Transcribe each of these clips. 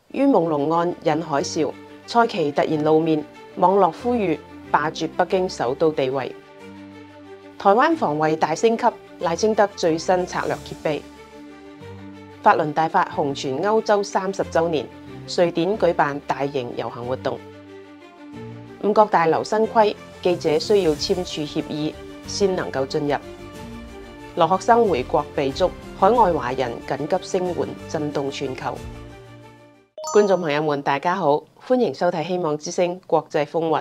於朦朧案引海嘯，蔡奇突然露面，網絡呼籲罷黜北京首都地位。台灣防衛大升級，賴清德最新策略揭秘。法輪大法紅傳歐洲30週年，瑞典舉辦大型遊行活動。五角大樓新規，記者需要簽署協議先能夠進入。留學生回國被捉，海外華人緊急聲援，震動全球。觀眾朋友們，大家好，歡迎收睇《希望之聲》國際風雲。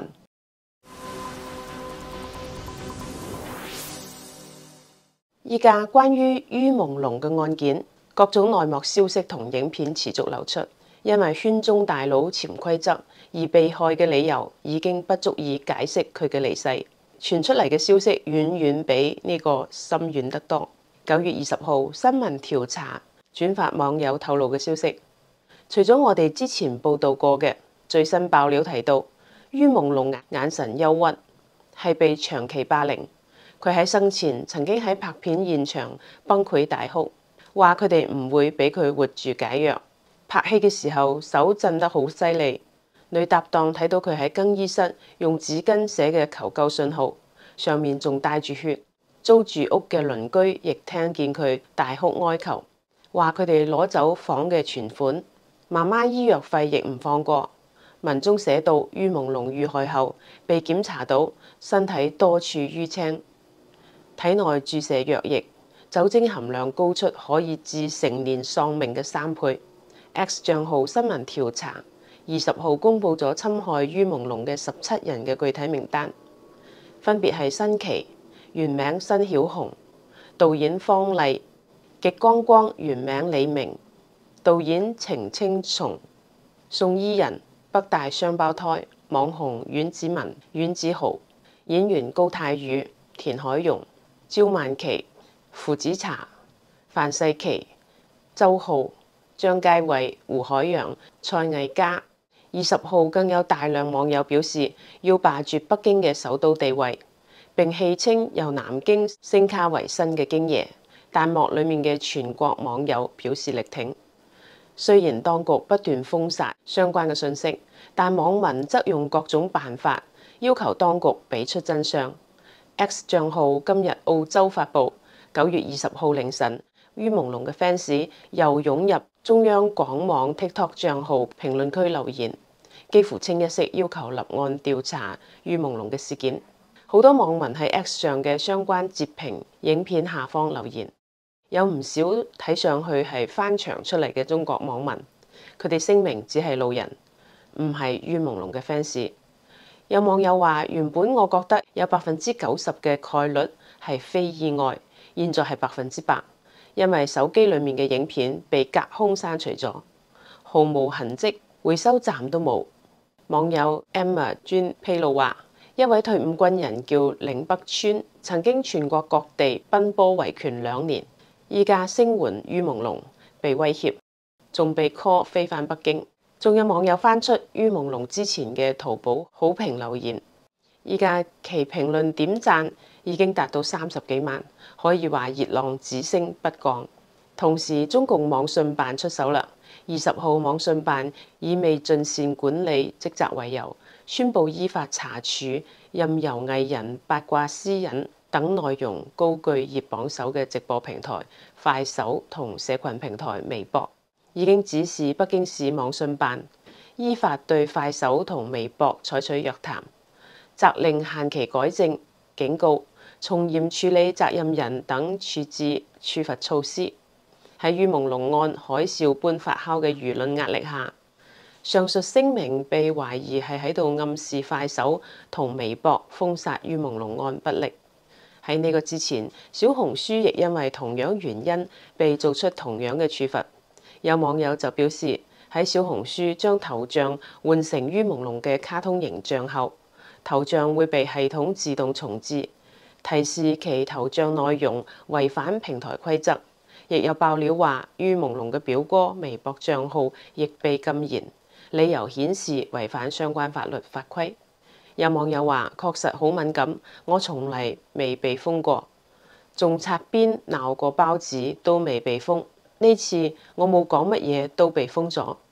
依家關於於朦朧嘅案件，各種內幕消息同影片持續流出，因為圈中大佬潛規則而被害嘅理由已經不足以解釋佢嘅離世。傳出嚟嘅消息遠遠比呢個深遠得多。9月20號，新聞調查轉發網友透露嘅消息，除咗我哋之前報道過嘅，最新爆料提到，於朦朧眼神憂鬱，係被長期霸凌。佢喺生前曾經喺拍片現場崩潰大哭，話佢哋唔會俾佢活住解藥。拍戲嘅時候手震得好犀利，女搭檔睇到佢喺更衣室用紙巾寫嘅求救信號，上面仲帶住血。租住屋嘅鄰居亦聽見佢大哭哀求，話佢哋攞走房嘅存款，媽媽醫藥費亦唔放過。文中寫到，於朦朧遇害後被檢查到身體多處淤青，體內注射藥液，酒精含量高出可以致成年喪命嘅3倍。X 賬號新聞調查20號公佈咗侵害於朦朧嘅17人嘅具體名單，分別係新奇原名申曉紅，導演方麗，極光光原名李明，導演程青松，宋伊人北大雙胞胎，網紅阮子文、阮子豪，演員高泰宇、田海蓉、焦曼琪、傅子茶、范世琪、周浩、張佳慧、胡海洋、蔡藝嘉。20號更有大量網友表示要罷黜北京嘅首都地位，並戲稱由南京升卡為新嘅京爺。彈幕裡面嘅全國網友表示力挺。雖然當局不斷封殺相關嘅信息，但網民則用各種辦法要求當局俾出真相。X 賬號今日澳洲發布9月20號凌晨，於朦朧嘅 fans 又湧入中央廣網 TikTok 賬號評論區留言，幾乎清一色要求立案調查於朦朧嘅事件。好多網民喺 X 上嘅相關截屏影片下方留言，有唔少睇上去係翻牆出嚟嘅中國網民，佢哋聲明只係路人，唔係於朦朧嘅 fans。有網友話：原本我覺得有90%嘅概率係非意外，現在係100%，因為手機裡面嘅影片被隔空刪除咗，毫無痕跡，回收站都冇。網友 Emma 專披露話，一位退伍軍人叫嶺北川，曾經全國各地奔波維權2年，依家聲援於朦朧，被威脅，仲被 call 飛返北京。仲有網友翻出於朦朧之前嘅淘寶好評留言，依家其評論點讚已經達到30幾萬，可以話熱浪只升不降。同時，中共網信辦出手啦。20號網信辦以未盡善管理職責為由，宣布依法查處任由藝人八卦私隱等內容高居熱榜首嘅直播平台快手同社群平台微博，已經指示北京市網信辦依法對快手同微博採取約談，責令限期改正、警告、從嚴處理責任人等處置處罰措施。喺於朦朧案海嘯般發酵嘅輿論壓力下，上述聲明被懷疑係喺度暗示快手同微博封殺於朦朧案不力。喺呢個之前，小紅書亦因為同樣原因被做出同樣嘅處罰。有網友就表示，喺小紅書將頭像換成於朦朧嘅卡通形象後，頭像會被系統自動重置，提示其頭像內容違反平台規則。亦有爆料話，於朦朧嘅表哥微博賬號亦被禁言，理由顯示違反相關法律法規。有網友話：確實好敏感，我從嚟未被封過，仲擦邊鬧過包子都未被封，呢次我冇講乜嘢都被封咗。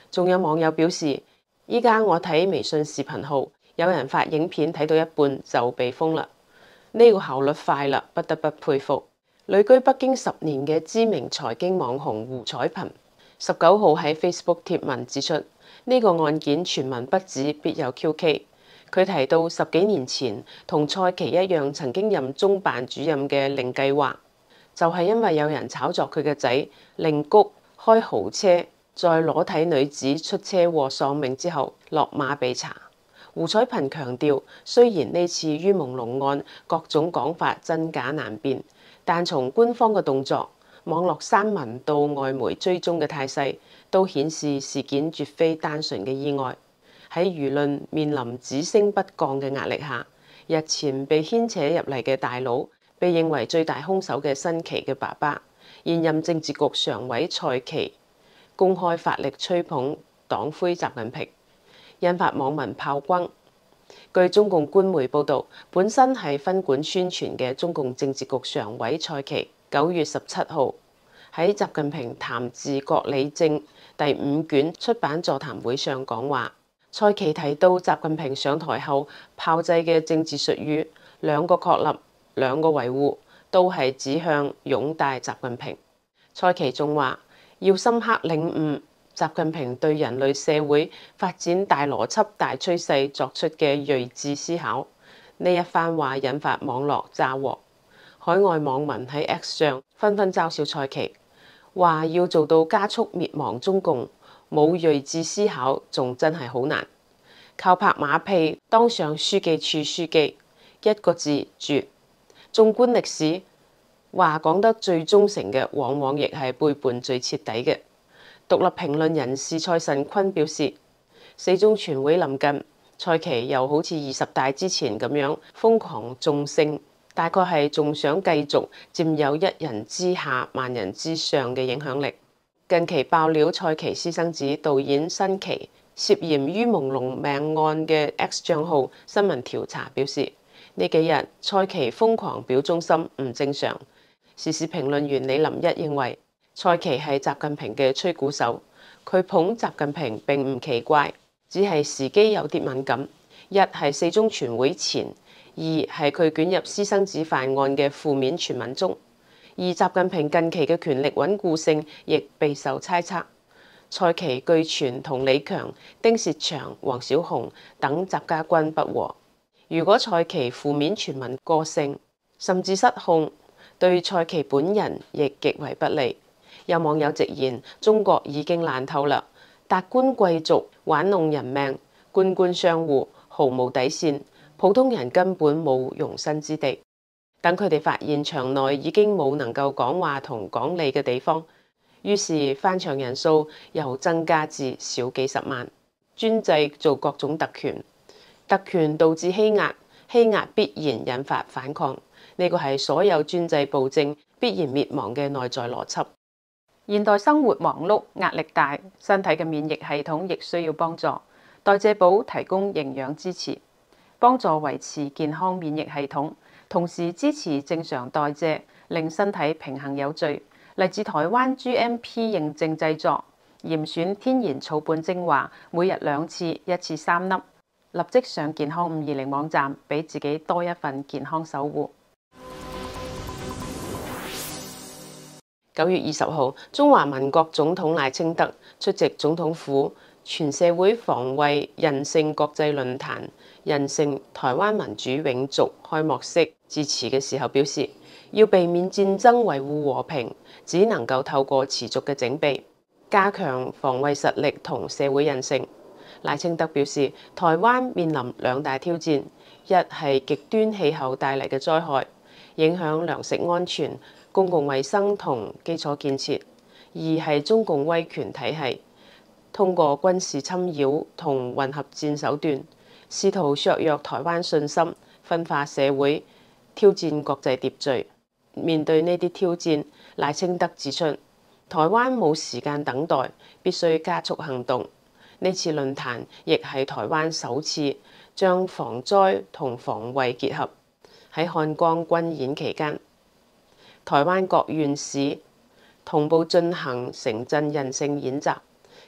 仲有網友表示，依家我睇微信視頻號，有人發影片睇到一半就被封啦，呢個效率快啦，不得不佩服。旅居北京10年嘅知名財經網紅胡彩萍19號喺 Facebook 貼文指出，呢個案件傳聞不止，必有蹊蹺。佢提到10幾年前同蔡奇一樣曾經任中辦主任嘅令計劃，就係因為有人炒作佢嘅仔令谷開豪車，在裸體女子出車禍喪命之後落馬被查。胡彩萍強調，雖然呢次於朦朧案各種講法真假難辨，但從官方嘅動作、網絡刪文到外媒追蹤嘅態勢，都顯示事件絕非單純嘅意外。喺輿論面臨只升不降嘅壓力下，日前被牽扯入嚟嘅大佬，被認為最大兇手嘅新奇嘅爸爸，現任政治局常委蔡奇，公開發力吹捧黨魁習近平，引發網民炮轟。據中共官媒報導，本身係分管宣傳嘅中共政治局常委蔡奇9月17號喺習近平談治國理政第5卷出版座談會上講話。蔡奇提到，習近平上台後炮製嘅政治術語兩個確立、兩個維護，都係指向擁戴習近平。蔡奇仲話要深刻領悟習近平對人類社會發展大邏輯大趨勢作出嘅睿智思考。呢一番話引發網絡炸鍋，海外網民喺 X 上紛紛嘲笑蔡奇，話要做到加速滅亡中共，冇睿智思考，仲真係好難。靠拍馬屁當上書記處書記，一個字絕。縱觀歷史，話講得最忠誠嘅，往往亦係背叛最徹底嘅。獨立評論人士蔡慎坤表示，四中全會臨近，蔡奇又好似20大之前咁樣瘋狂縱勝，大概係仲想繼續佔有一人之下萬人之上嘅影響力。近期爆料蔡奇私生子導演新奇涉嫌於朦朧命案嘅 X 賬號新聞調查表示，呢幾日蔡奇瘋狂表忠心唔正常。時事評論員李林一認為，蔡奇係習近平嘅吹鼓手，佢捧習近平並唔奇怪，只係時機有啲敏感。一係四中全會前，二係佢捲入私生子犯案嘅負面傳聞中。而習近平近期嘅權力穩固性亦備受猜測。蔡奇據傳同李強、丁薛祥、王小洪等習家軍不和。如果蔡奇負面傳聞過剩，甚至失控，對蔡奇本人亦極為不利。有網友直言：中國已經爛透啦，達官貴族玩弄人命，官官相護，毫無底線，普通人根本冇容身之地。等佢哋發現場內已經冇能夠講話同講理嘅地方，於是翻牆人數又增加至少幾十萬，專制做各種特權，特權導致欺壓，欺壓必然引發反抗，呢個係所有專制暴政必然滅亡嘅內在邏輯。現代生活忙碌，壓力大，身體嘅免疫系統亦需要幫助。代謝寶提供營養支持，幫助維持健康免疫系統，同時支持正常代謝，令身體平衡有序。嚟自台灣 GMP 認證製作，嚴選天然草本精華，每日2次，一次3粒。立即上健康520網站，俾自己多一份健康守護。9月20號，中華民國總統賴清德出席總統府全社會防衛韌性國際論壇韌性台灣民主永續開幕式致辭嘅時候表示，要避免戰爭維護和平，只能夠透過持續嘅整備，加強防衛實力同社會韌性。賴清德表示，台灣面臨2大挑戰，一係極端氣候帶嚟嘅災害，影響糧食安全、公共衛生同基礎建設；二係中共威權體系通過軍事侵擾同混合戰手段，試圖削弱台灣信心、分化社會、挑戰國際秩序。面對呢啲挑戰，賴清德指出，台灣冇時間等待，必須加速行動。呢次論壇亦係台灣首次將防災同防衛結合。喺漢光軍演期間，台灣各縣市同步進行城鎮韌性演習，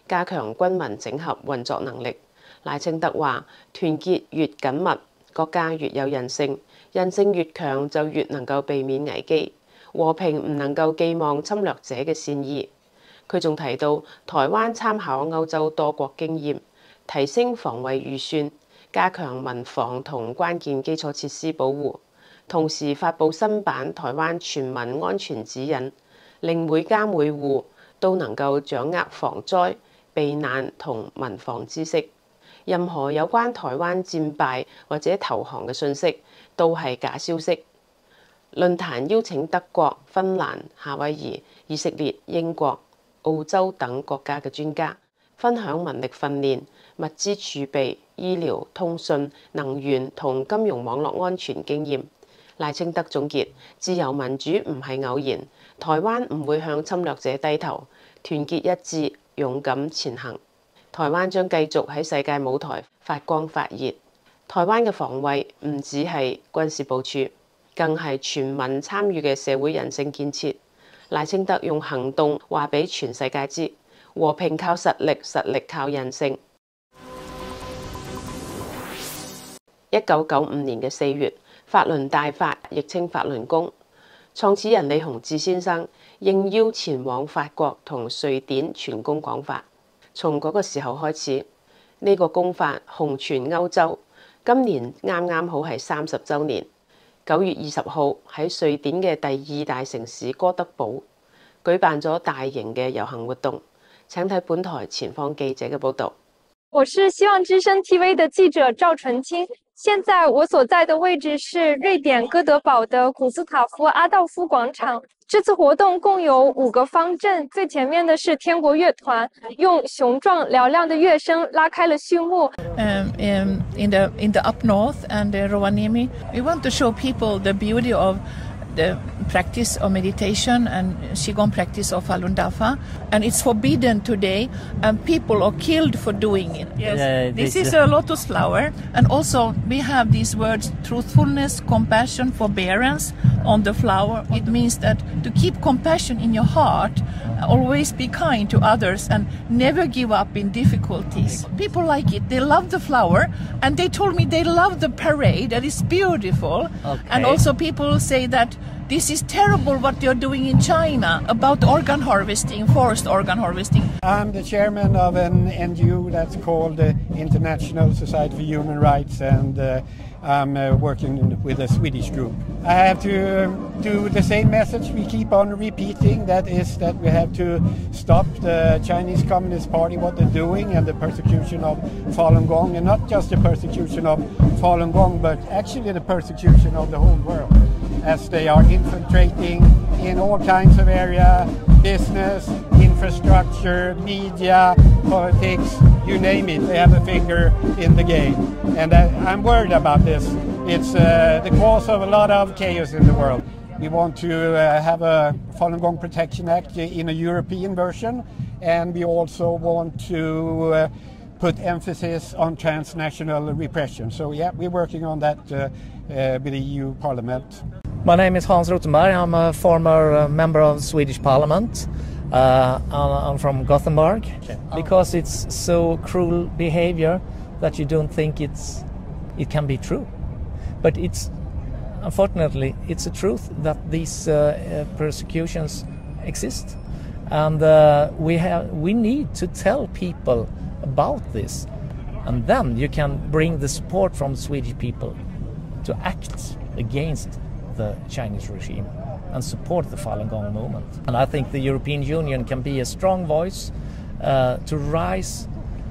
加強軍民整合運作能力。賴清德話：團結越緊密，國家越有韌性，韌性越強就越能夠避免危機。和平唔能夠寄望侵略者嘅善意。佢仲提到，台灣參考歐洲多國經驗，提升防衛預算，加強民防同關鍵基礎設施保護，同時發布新版台灣全民安全指引，令每家每戶都能夠掌握防災、避難同民防知識。任何有關台灣戰敗或者投降嘅訊息都係假消息。論壇邀請德國、芬蘭、夏威夷、以色列、英國、澳洲等國家嘅專家，分享民力訓練、物資儲備、醫療、通訊、能源同金融網絡安全經驗。賴清德總結：自由民主唔係偶然，台灣唔會向侵略者低頭，團結一致，勇敢前行。台灣將繼續喺世界舞台發光發熱。台灣嘅防衛唔只係軍事部署，更係全民參與嘅社會人性建設。賴清德用行動話俾全世界知：和平靠實力，實力靠韌性。1995年嘅4月，法輪大法，亦稱法輪功，創始人李洪志先生應邀前往法國同瑞典傳功廣法。從嗰個時候開始，呢個功法紅傳歐洲。今年啱啱好係30週年。9月20號喺瑞典嘅第2大城市哥德堡舉辦咗大型嘅遊行活動。請睇本台前方記者嘅報導。 我是希望之聲 TV 的記者趙純清。現在我所在的位置是瑞典哥德堡的古斯塔夫阿道夫廣場。這次活動共有5個方陣，最前面的是天國樂團，用雄壯嘹亮的樂聲拉開了序幕。 In the up north and Rovaniemi, we want to show people the beauty of the practice of meditation and Qigong practice of Falun Dafa, and it's forbidden today, and people are killed for doing it. Yes, this is a lotus flower, and also we have these words: truthfulness, compassion, forbearance on the flower. It means that to keep compassion in your heart, always be kind to others, and never give up in difficulties. People like it; they love the flower, and they told me they love the parade. That is beautiful, and also people say that this is terrible what you're doing in China about organ harvesting, forced organ harvesting. I'm the chairman of an NGO that's called the International Society for Human Rights, and I'm working with a Swedish group. I have to do the same message we keep on repeating, that is that we have to stop the Chinese Communist Party, what they're doing, and the persecution of Falun Gong, and not just the persecution of Falun Gong, but actually the persecution of the whole world, as they are infiltrating in all kinds of area, business, infrastructure, media, politics, you name it, they have a finger in the game. And I'm worried about this. It's the cause of a lot of chaos in the world. We want to have a Falun Gong Protection Act in a European version, and we also want to put emphasis on transnational repression. So yeah, we're working on that with the EU Parliament. My name is Hans Rothenberg. I'm a former member of the Swedish Parliament. I'm from Gothenburg. Because it's so cruel behavior that you don't think it can be true. But unfortunately, it's a truth that these persecutions exist. And we need to tell people about this. And then you can bring the support from the Swedish people to act against the Chinese regime and support the Falun Gong movement. And I think the European Union can be a strong voice to raise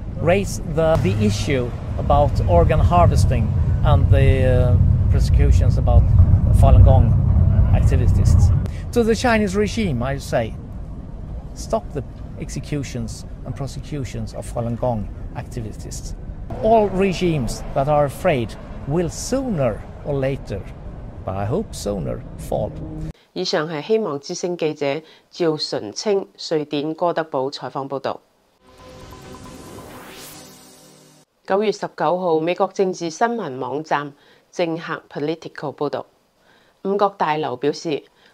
the issue about organ harvesting and the persecutions about Falun Gong activists. To the Chinese regime, I say, stop the executions and prosecutions of Falun Gong activists. All regimes that are afraid will sooner or later, but I hope sooner, fall. 以上係希望之聲記者趙純清瑞典哥德堡採訪報導。9月19號，美國政治新聞網站政客 Politico 報導，五角大樓表示，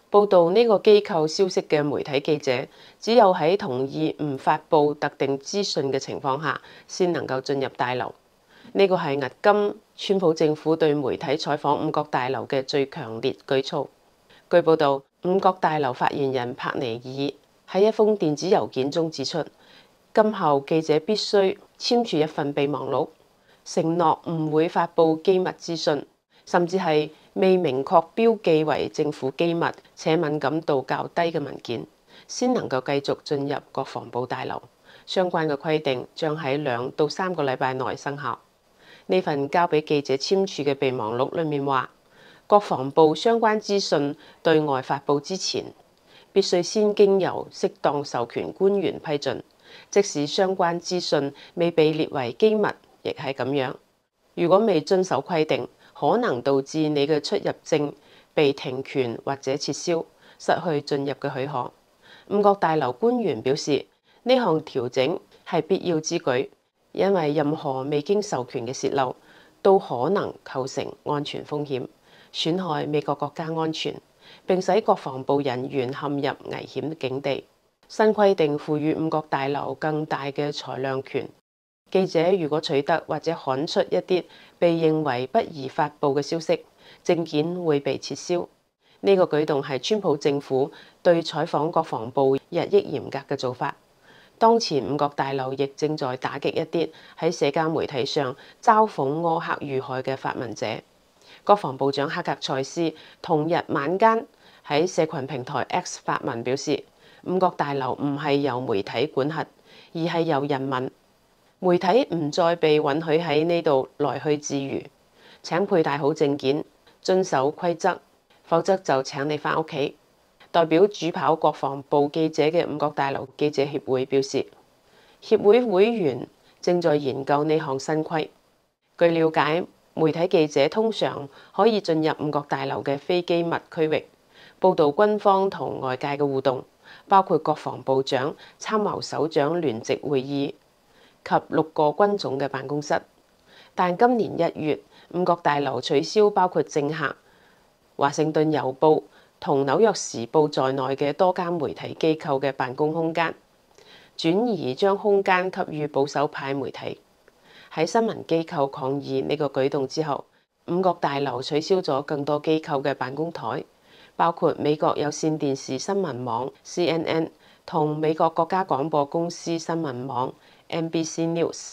報導呢個機構消息嘅媒體記者，只有喺同意唔發布特定資訊嘅情況下，先能夠進入大樓。呢個係迄今川普政府對媒體採訪五角大樓嘅最強烈舉措。據報導，五角大樓發言人帕尼爾喺一封電子郵件中指出，今後記者必須簽署一份備忘錄，承諾唔會發布機密資訊，甚至係未明確標記為政府機密且敏感度較低嘅文件，先能夠繼續進入國防部大樓。相關嘅規定將喺2到3個禮拜內生效。呢份交俾記者簽署嘅備忘錄裡面話，國防部相關資訊對外發布之前，必須先經由適當授權官員批准。即使相關資訊未被列為機密，亦係咁樣。如果未遵守規定，可能導致你嘅出入證被停權或者撤銷，失去進入嘅許可。五角大樓官員表示，呢項調整係必要之舉，因為任何未經授權嘅洩漏都可能構成安全風險，損害美國國家安全，並使國防部人員陷入危險境地。新規定賦予五角大樓更大嘅裁量權。記者如果取得或者刊出一啲被認為不宜發布嘅消息，證件會被撤銷。呢個舉動係川普政府對採訪國防部日益嚴格嘅做法。當前五角大樓亦正在打擊一啲喺社交媒體上嘲諷柯克遇害嘅發文者。國防部長克格塞斯同日晚間喺社群平台 X 發文表示，五角大樓唔係由媒體管轄，而係由人民。媒體唔再被允許喺呢度來去自如。請佩戴好證件，遵守規則，否則就請你返屋企。代表主跑國防部記者嘅五角大樓記者協會表示，協會會員正在研究呢項新規。據了解，媒體記者通常可以進入五角大樓嘅非機密區域，報導軍方同外界嘅互動，包括國防部長、參謀首長聯席會議及6個軍種嘅辦公室。但今年1月，五角大樓取消包括政客、華盛頓郵報同紐約時報在內嘅多間媒體機構嘅辦公空間，轉而將空間給予保守派媒體。喺新聞機構抗議呢個舉動之後，五角大樓取消咗更多機構嘅辦公台，包括美國有線電視新聞網 CNN 同美國國家廣播公司新聞網 NBC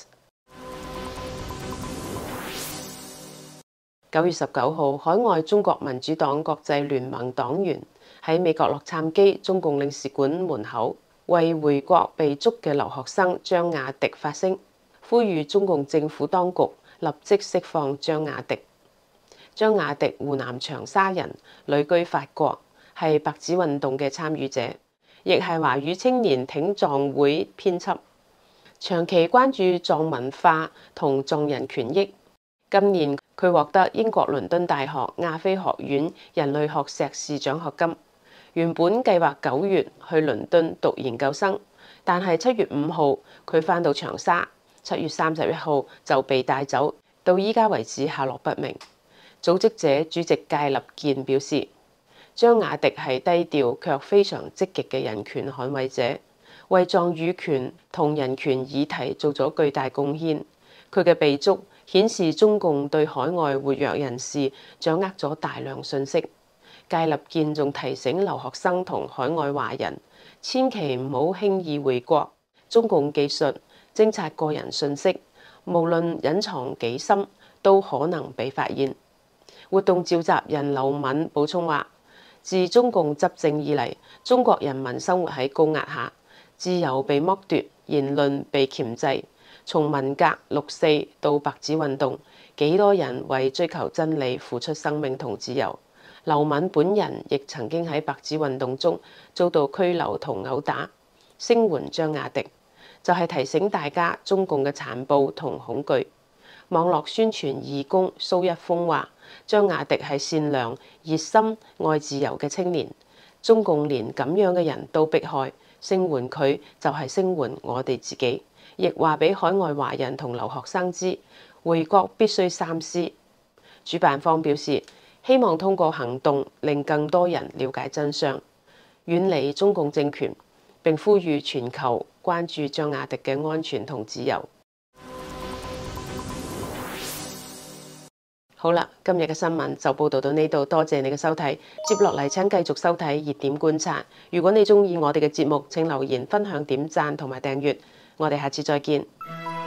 News。9月19號，海外中國民主黨國際聯盟黨員喺美國洛杉磯中共領事館門口為回國被捉嘅留學生張雅迪發聲，呼籲中共政府當局立即釋放張雅迪。張雅迪湖南長沙人，旅居法國，係白紙運動嘅參與者，亦係華語青年挺藏會編輯，長期關注藏文化同藏人權益。今年佢獲得英國倫敦大學亞非學院人類學碩士獎學金，原本計劃9月去倫敦讀研究生，但係7月5號佢返到長沙，7月31號就被帶走，到依家為止下落不明。組織者主席戒立健表示，張雅迪係低調卻非常積極嘅人權捍衛者，為藏語權同人權議題做咗巨大貢獻。佢嘅被捉顯示中共對海外活躍人士掌握咗大量信息。戒立健仲提醒留學生同海外華人，千祈唔好輕易回國。中共技術偵察個人信息，無論隱藏幾深，都可能被發現。活動召集人劉敏補充話，自中共執政以嚟，中國人民生活喺高壓下，自由被剝奪，言論被鉗制。從文革、64到白紙運動，幾多人為追求真理付出生命同自由。劉敏本人亦曾經喺白紙運動中遭到拘留同毆打。聲援張雅迪就係提醒大家中共嘅殘暴同恐懼。網絡宣傳義工蘇一峰話，張雅迪係善良、熱心、愛自由嘅青年。中共連咁樣嘅人都迫害，聲援佢就係聲援我哋自己。亦話俾海外華人同留學生知，回國必須三思。主辦方表示， 希望通過行動令更多人了解真相，遠離中共政權，並呼籲全球關注張雅迪嘅安全同自由。好啦，今日嘅新聞就報道到呢度，多謝你嘅收睇。接落嚟請繼續收睇熱點觀察。如果你鍾意我哋嘅節目，請留言、分享、點讚同埋訂閱。我哋下次再見。